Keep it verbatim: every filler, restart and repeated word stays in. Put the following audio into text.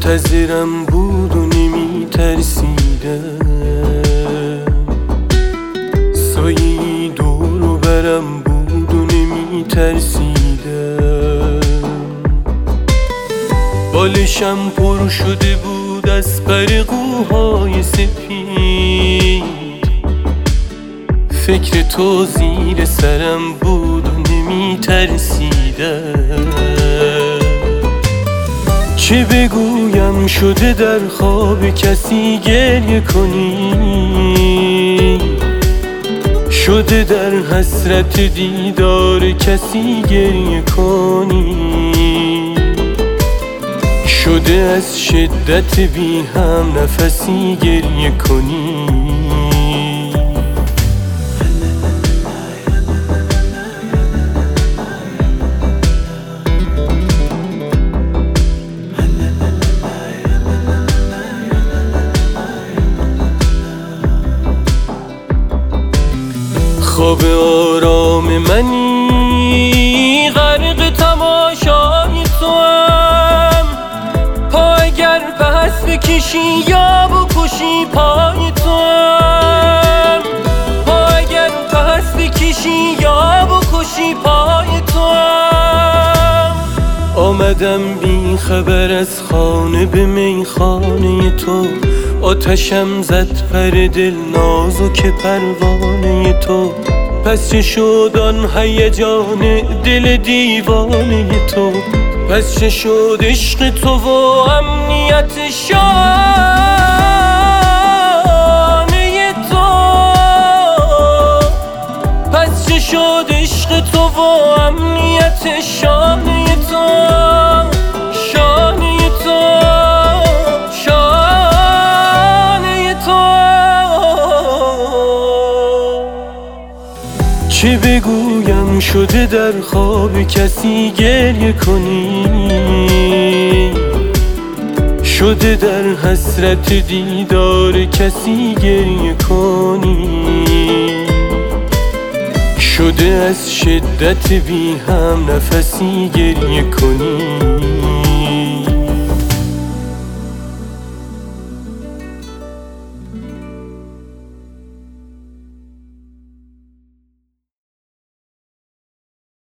منتظرم بود و نمی ترسیدم، سایه‌ای دور و برم بود و نمی ترسیدم. بالشم پر شده بود از پرقوهای سپید، فکر تو زیر سرم بود و نمی ترسیدم. چه بگویم شده در خواب کسی گریه کنی، شده در حسرت دیدار کسی گریه کنی، شده از شدت بی هم نفسی گریه کنی. خواب آرام منی غرق تماشای تو هم، پا اگر پس بکشی یا بکشی پای تو هم، پا اگر پس بکشی یا بکشی پای تو هم. آمدم بی خبر از خانه به میخانه تو، آتشم زد پر دل نازک پروانه تو. پس چه شد آن هیجان دل دیوانه تو، پس چه شد عشق تو و امنیت شانه تو، پس چه شد عشق تو و امنیت شانه تو، شانه تو، چه بگویم شده در خواب کسی گریه کنی، شده در حسرت دیدار کسی گریه کنی، شده از شدت بی هم نفسی گریه کنی.